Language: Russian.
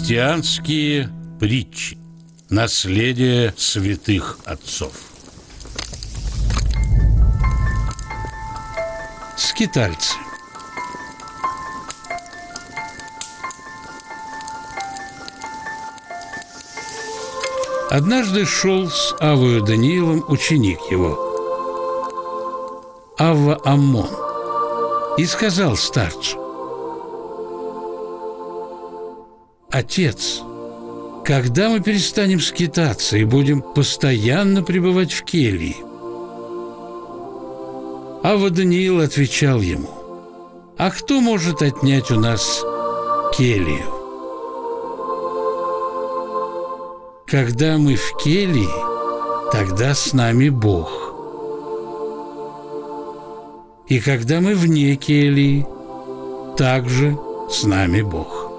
Христианские притчи. Наследие святых отцов. Скитальцы. Однажды шел с Аввою Даниилом ученик его, Авва Аммон, и сказал старцу: «Отец, когда мы перестанем скитаться и будем постоянно пребывать в келье?» Авва Даниил отвечал ему: «А кто может отнять у нас келью? Когда мы в келье, тогда с нами Бог. И когда мы вне кельи, также с нами Бог».